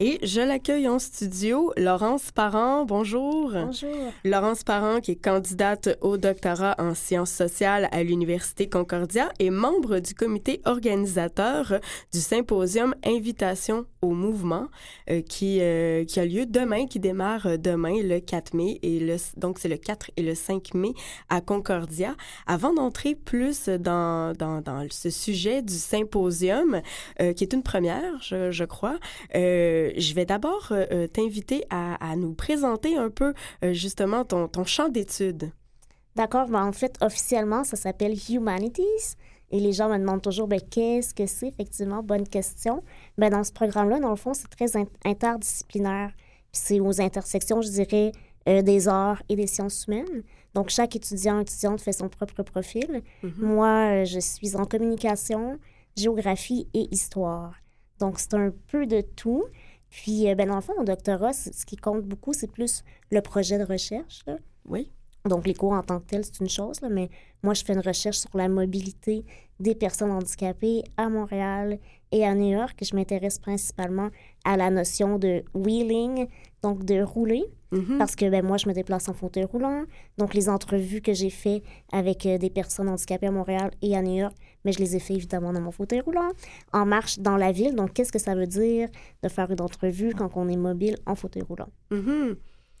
Et je l'accueille en studio, Laurence Parent. Bonjour. Bonjour. Laurence Parent, qui est candidate au doctorat en sciences sociales à l'Université Concordia et membre du comité organisateur du symposium Invitation au mouvement qui a lieu demain, qui démarre demain, le 4 mai. Donc, c'est le 4 et le 5 mai à Concordia. Avant d'entrer plus dans ce sujet du symposium, qui est une première, je crois, je vais d'abord t'inviter à nous présenter un peu justement ton champ d'études. D'accord. Ben, en fait, officiellement, ça s'appelle Humanities. Et les gens me demandent toujours, qu'est-ce que c'est? Effectivement, bonne question. Dans ce programme-là, dans le fond, c'est très interdisciplinaire. Puis c'est aux intersections, je dirais, des arts et des sciences humaines. Donc, chaque étudiante fait son propre profil. Mm-hmm. Moi, je suis en communication, géographie et histoire. Donc, c'est un peu de tout. Puis, dans le fond, mon doctorat, ce qui compte beaucoup, c'est plus le projet de recherche, là. Oui. Donc, les cours en tant que tels, c'est une chose, là, mais moi, je fais une recherche sur la mobilité des personnes handicapées à Montréal et à New York. Je m'intéresse principalement à la notion de wheeling, donc de rouler, parce que moi, je me déplace en fauteuil roulant. Donc, les entrevues que j'ai faites avec des personnes handicapées à Montréal et à New York, mais je les ai fait évidemment dans mon fauteuil roulant, en marche dans la ville. Donc, qu'est-ce que ça veut dire de faire une entrevue quand on est mobile en fauteuil roulant? Mm-hmm.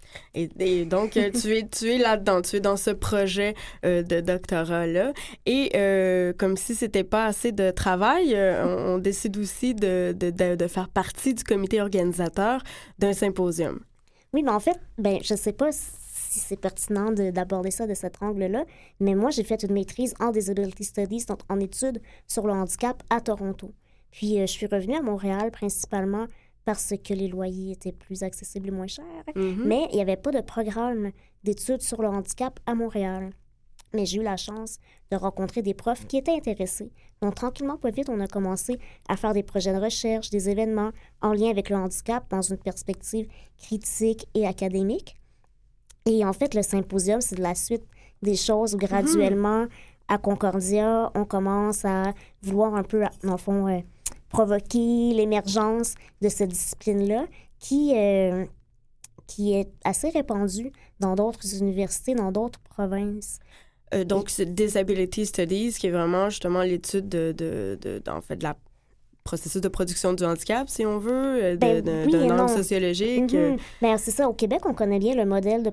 Et donc, tu es là-dedans, tu es dans ce projet de doctorat-là. Et comme si c'était pas assez de travail, on décide aussi de faire partie du comité organisateur d'un symposium. Oui, mais en fait, je sais pas si c'est pertinent d'aborder ça de cet angle-là, mais moi, j'ai fait une maîtrise en Disability Studies, donc en études sur le handicap à Toronto. Puis, je suis revenue à Montréal principalement parce que les loyers étaient plus accessibles et moins chers. Mm-hmm. Mais il n'y avait pas de programme d'études sur le handicap à Montréal. Mais j'ai eu la chance de rencontrer des profs qui étaient intéressés. Donc, tranquillement, pas vite, on a commencé à faire des projets de recherche, des événements en lien avec le handicap dans une perspective critique et académique. Et en fait, le symposium, c'est de la suite des choses où graduellement, à Concordia, on commence à vouloir un peu, dans le fond, provoquer l'émergence de cette discipline-là qui est assez répandue dans d'autres universités, dans d'autres provinces. Donc, c'est Disability Studies, qui est vraiment justement l'étude de la processus de production du handicap, si on veut, d'un angle sociologique. Mm-hmm. C'est ça. Au Québec, on connaît bien le modèle de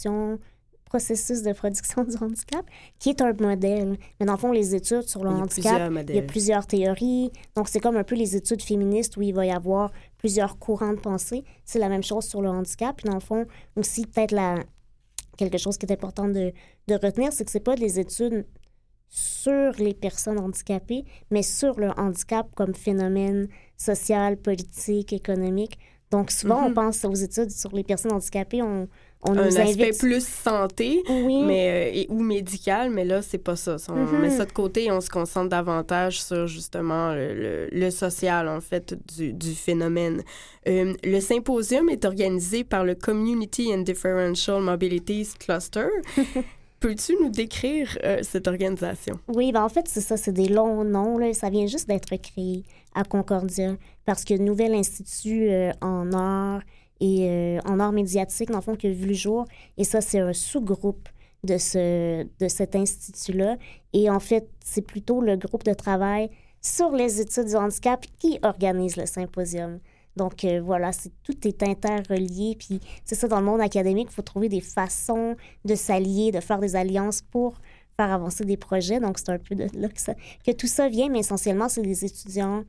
processus de production du handicap, qui est un modèle. Mais dans le fond, les études sur le handicap, il y a plusieurs théories. Donc, c'est comme un peu les études féministes où il va y avoir plusieurs courants de pensée. C'est la même chose sur le handicap. Puis dans le fond, aussi, peut-être quelque chose qui est important de retenir, c'est que c'est pas des études sur les personnes handicapées, mais sur le handicap comme phénomène social, politique, économique. Donc, souvent, on pense aux études sur les personnes handicapées, on nous invite... Un aspect plus santé, oui. Ou médical, mais là, c'est pas ça. On met ça de côté et on se concentre davantage sur, justement, le social, en fait, du phénomène. Le symposium est organisé par le Community and Differential Mobilities Cluster. Peux-tu nous décrire cette organisation? Oui, en fait, c'est ça, c'est des longs noms, là. Ça vient juste d'être créé à Concordia parce que Nouvel Institut en art et en art médiatique, dans le fond, qui a vu le jour. Et ça, c'est un sous-groupe de cet institut-là. Et en fait, c'est plutôt le groupe de travail sur les études du handicap qui organise le symposium. Donc, voilà, tout est interrelié. Puis, c'est ça, dans le monde académique, il faut trouver des façons de s'allier, de faire des alliances pour faire avancer des projets. Donc, c'est un peu de là que tout ça vient, mais essentiellement, c'est des étudiantes,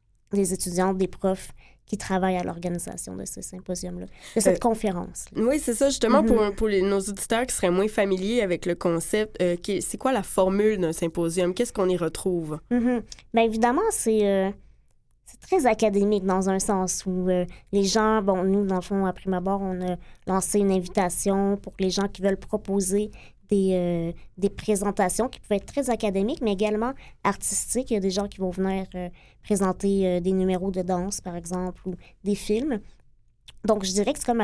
des profs qui travaillent à l'organisation de ce symposium-là, de cette conférence. Oui, c'est ça, justement, pour nos auditeurs qui seraient moins familiers avec le concept, c'est quoi la formule d'un symposium? Qu'est-ce qu'on y retrouve? Bien, évidemment, c'est très académique dans un sens où les gens, nous, dans le fond, à prime abord, on a lancé une invitation pour les gens qui veulent proposer des présentations qui peuvent être très académiques, mais également artistiques. Il y a des gens qui vont venir présenter des numéros de danse, par exemple, ou des films. Donc, je dirais que c'est comme à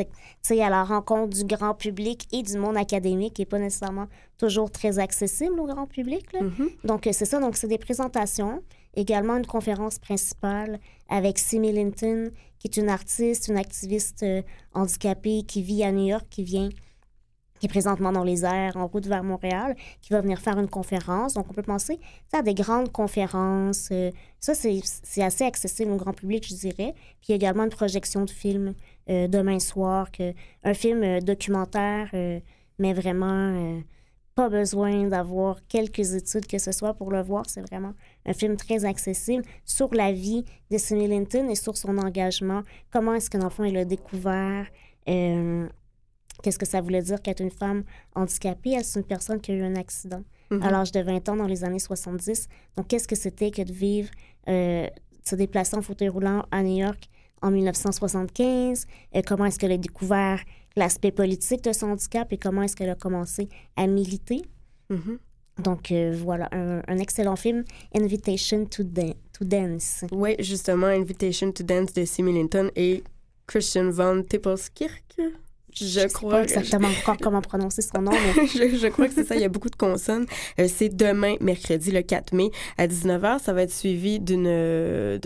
à la rencontre du grand public et du monde académique qui n'est pas nécessairement toujours très accessible au grand public, là. Donc, c'est ça. Donc, c'est des présentations. Également, une conférence principale avec Simi Linton, qui est une artiste, une activiste handicapée qui vit à New York, qui est présentement dans les airs, en route vers Montréal, qui va venir faire une conférence. Donc, on peut penser à des grandes conférences. Ça, c'est assez accessible au grand public, je dirais. Puis, il y a également une projection de film demain soir, un film documentaire, mais vraiment pas besoin d'avoir quelques études que ce soit pour le voir. C'est vraiment un film très accessible sur la vie de Simi Linton et sur son engagement. Comment est-ce que, dans le fond, elle a découvert... qu'est-ce que ça voulait dire qu'être une femme handicapée? Elle, c'est une personne qui a eu un accident à l'âge de 20 ans dans les années 70. Donc, qu'est-ce que c'était que de vivre, se déplacer en fauteuil roulant à New York en 1975? Comment est-ce qu'elle a découvert l'aspect politique de son handicap et comment est-ce qu'elle a commencé à militer? Donc, voilà, un excellent film, Invitation to Dance. Oui, justement, Invitation to Dance de Simi Linton et Christian von Tippelskirch. Je crois pas exactement encore comment prononcer son nom, mais... je crois que c'est ça, il y a beaucoup de consonnes. C'est demain, mercredi, le 4 mai, à 19h. Ça va être suivi d'un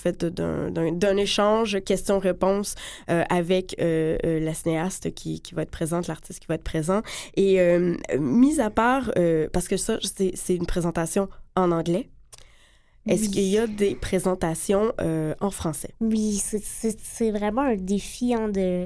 échange questions-réponses avec la cinéaste qui va être présente, l'artiste qui va être présent. Et mis à part, parce que ça, c'est une présentation en anglais, est-ce qu'il y a des présentations en français? Oui, c'est vraiment un défi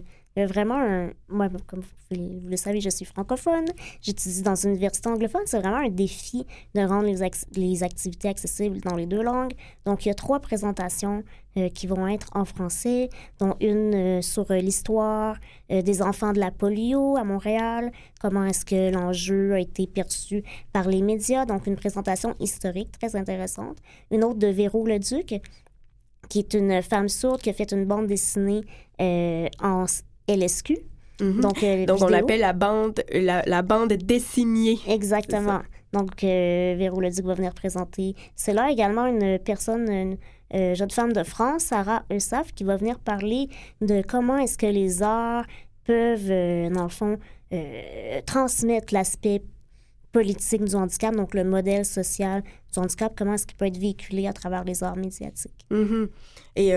moi, comme vous le savez, je suis francophone. J'étudie dans une université anglophone. C'est vraiment un défi de rendre les activités accessibles dans les deux langues. Donc, il y a 3 présentations qui vont être en français, dont une sur l'histoire des enfants de la polio à Montréal, comment est-ce que l'enjeu a été perçu par les médias. Donc, une présentation historique très intéressante. Une autre de Véro Leduc, qui est une femme sourde qui a fait une bande dessinée en LSQ. Donc, on l'appelle la bande dessinée. Exactement. Donc, Véro Leduc va venir présenter. C'est là également une jeune femme de France, Sarah Eusaf, qui va venir parler de comment est-ce que les arts peuvent, dans le fond, transmettre l'aspect politique du handicap, donc le modèle social du handicap, comment est-ce qu'il peut être véhiculé à travers les arts médiatiques. Et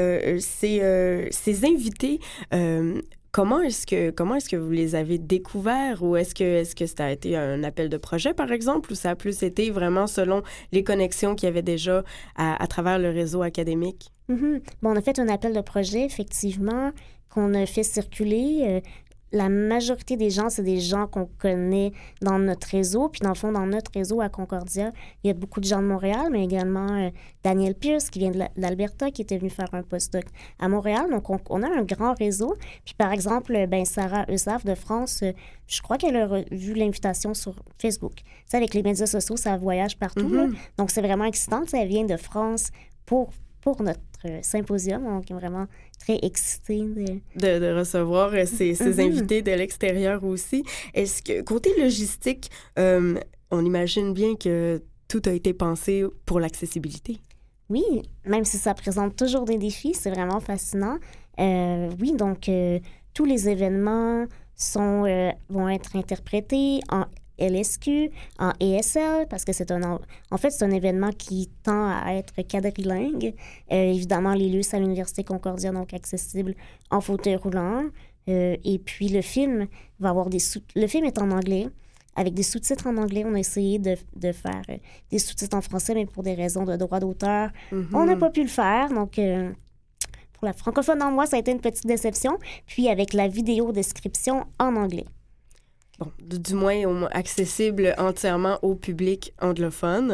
ces invités... Comment est-ce que vous les avez découverts ou est-ce que ça a été un appel de projet, par exemple, ou ça a plus été vraiment selon les connexions qu'il y avait déjà à travers le réseau académique? Bon, on a fait un appel de projet, effectivement, qu'on a fait circuler. La majorité des gens, c'est des gens qu'on connaît dans notre réseau. Puis, dans le fond, dans notre réseau à Concordia, il y a beaucoup de gens de Montréal, mais également Daniel Pierce, qui vient de l'Alberta, qui était venu faire un postdoc à Montréal. Donc, on a un grand réseau. Puis, par exemple, Sarah Eusaf de France, je crois qu'elle a vu l'invitation sur Facebook. Tu sais, avec les médias sociaux, ça voyage partout. Là. Donc, c'est vraiment excitant. Elle vient de France pour notre symposium. Donc, on est vraiment très excités de recevoir ces invités de l'extérieur aussi. Est-ce que, côté logistique, on imagine bien que tout a été pensé pour l'accessibilité? Oui, même si ça présente toujours des défis, c'est vraiment fascinant. Oui, donc, tous les événements vont être interprétés en LSQ, en ESL, parce que c'est un événement qui tend à être quadrilingue. Évidemment, les lieux, c'est à l'Université Concordia, donc accessible en fauteuil roulant. Et puis, le film va avoir le film est en anglais, avec des sous-titres en anglais. On a essayé de faire des sous-titres en français, mais pour des raisons de droit d'auteur, on n'a pas pu le faire. Donc, pour la francophone en moi, ça a été une petite déception. Puis, avec la vidéo description en anglais. Bon, du moins accessible entièrement au public anglophone.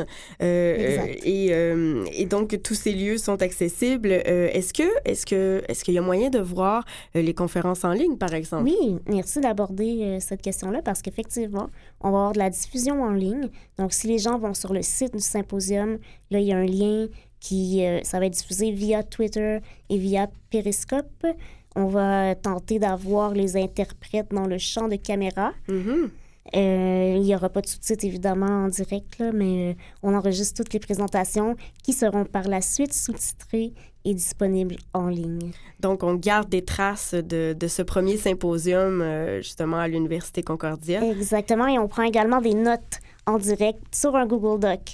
Et donc, tous ces lieux sont accessibles. Est-ce qu'il y a moyen de voir les conférences en ligne, par exemple? Oui, merci d'aborder cette question-là parce qu'effectivement, on va avoir de la diffusion en ligne. Donc, si les gens vont sur le site du symposium, là, il y a un lien ça va être diffusé via Twitter et via Periscope. On va tenter d'avoir les interprètes dans le champ de caméra. Il n'y aura pas de sous-titres, évidemment, en direct, là, mais on enregistre toutes les présentations qui seront par la suite sous-titrées et disponibles en ligne. Donc, on garde des traces de ce premier symposium, justement, à l'Université Concordia. Exactement, et on prend également des notes en direct sur un Google Doc.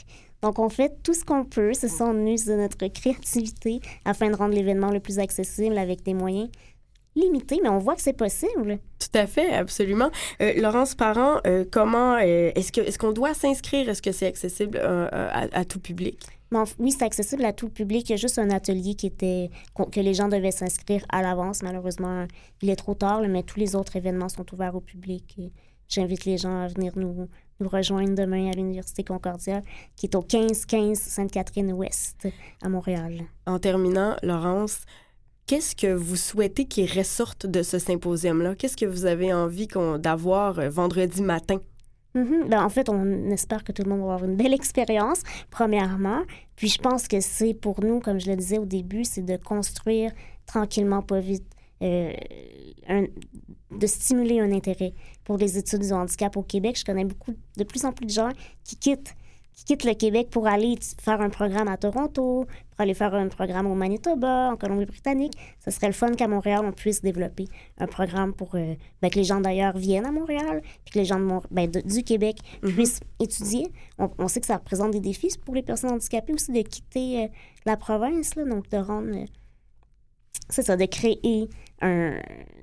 Donc, on fait tout ce qu'on peut. Ce sont on use de notre créativité afin de rendre l'événement le plus accessible avec des moyens limités, mais on voit que c'est possible. Tout à fait, absolument. Laurence Parent, comment est-ce qu'on doit s'inscrire? Est-ce que c'est accessible à tout public? Non, oui, c'est accessible à tout public. Il y a juste un atelier que les gens devaient s'inscrire à l'avance. Malheureusement, il est trop tard, mais tous les autres événements sont ouverts au public. Et j'invite les gens à venir nous rejoindre demain à l'Université Concordia, qui est au 1515 Sainte-Catherine-Ouest à Montréal. En terminant, Laurence, qu'est-ce que vous souhaitez qu'il ressorte de ce symposium-là? Qu'est-ce que vous avez envie d'avoir vendredi matin? En fait, on espère que tout le monde va avoir une belle expérience, premièrement. Puis je pense que c'est pour nous, comme je le disais au début, c'est de construire tranquillement, pas vite, de stimuler un intérêt pour les études du handicap au Québec. Je connais de plus en plus de gens qui quittent le Québec pour aller faire un programme à Toronto, pour aller faire un programme au Manitoba, en Colombie-Britannique. Ce serait le fun qu'à Montréal, on puisse développer un programme pour que les gens d'ailleurs viennent à Montréal, puis que les gens du Québec puissent étudier. On sait que ça représente des défis pour les personnes handicapées aussi de quitter la province, là, donc de rendre... c'est ça, de créer un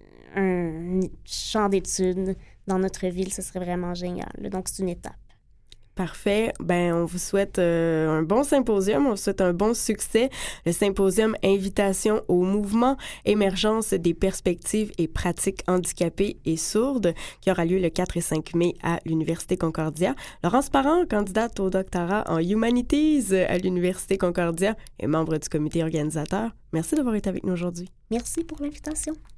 champ d'études dans notre ville, ce serait vraiment génial. Donc, c'est une étape. Parfait. On vous souhaite un bon symposium. On vous souhaite un bon succès. Le symposium Invitation au mouvement, émergence des perspectives et pratiques handicapées et sourdes, qui aura lieu le 4 et 5 mai à l'Université Concordia. Laurence Parent, candidate au doctorat en Humanities à l'Université Concordia et membre du comité organisateur. Merci d'avoir été avec nous aujourd'hui. Merci pour l'invitation.